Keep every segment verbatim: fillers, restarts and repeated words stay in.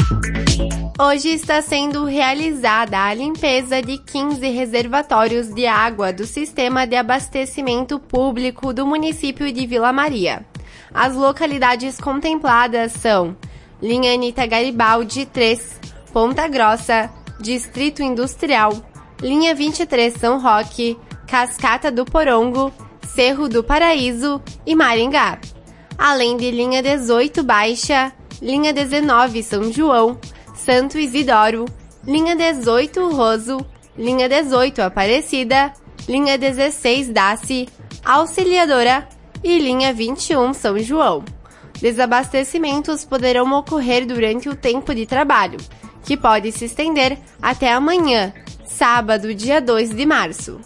Hoje está sendo realizada a limpeza de quinze reservatórios de água do Sistema de Abastecimento Público do município de Vila Maria. As localidades contempladas são Linha Anita Garibaldi três, Ponta Grossa, Distrito Industrial, Linha vinte e três São Roque, Cascata do Porongo, Cerro do Paraíso e Maringá, além de Linha dezoito Baixa, Linha dezenove São João, Santo Isidoro, Linha dezoito Roso, Linha dezoito Aparecida, Linha dezesseis Daci, Auxiliadora e Linha vinte e um São João. Desabastecimentos poderão ocorrer durante o tempo de trabalho, que pode se estender até amanhã, sábado, dia dois de março.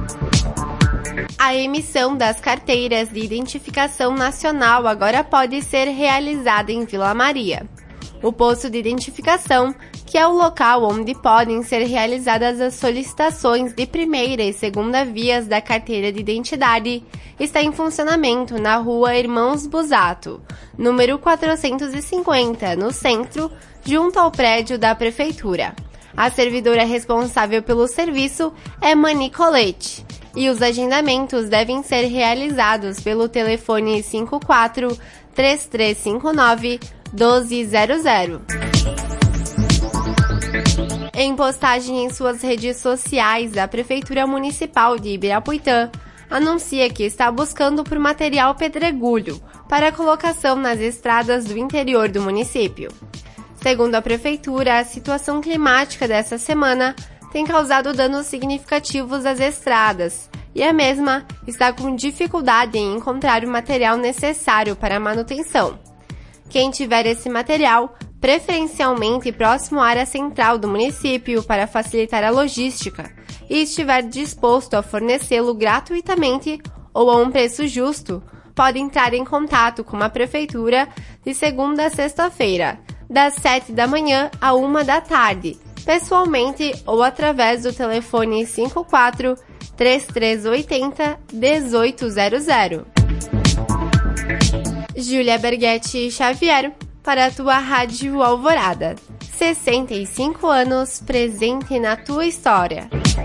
A emissão das carteiras de identificação nacional agora pode ser realizada em Vila Maria. O posto de identificação, que é o local onde podem ser realizadas as solicitações de primeira e segunda vias da carteira de identidade, está em funcionamento na rua Irmãos Busato, número quatrocentos e cinquenta, no centro, junto ao prédio da prefeitura. A servidora responsável pelo serviço é Mani Colete, e os agendamentos devem ser realizados pelo telefone cinco quatro, três três cinco nove, um dois zero zero. Em postagem em suas redes sociais, a Prefeitura Municipal de Ibirapuitã anuncia que está buscando por material pedregulho para colocação nas estradas do interior do município. Segundo a Prefeitura, a situação climática dessa semana tem causado danos significativos às estradas, e a mesma está com dificuldade em encontrar o material necessário para a manutenção. Quem tiver esse material, preferencialmente próximo à área central do município para facilitar a logística, e estiver disposto a fornecê-lo gratuitamente ou a um preço justo, pode entrar em contato com a Prefeitura de segunda a sexta-feira, das sete da manhã à uma da tarde, pessoalmente ou através do telefone cinco quatro, três três oito zero, um oito zero zero. Júlia Berghetti Xavier, para a tua Rádio Alvorada. sessenta e cinco anos presente na tua história.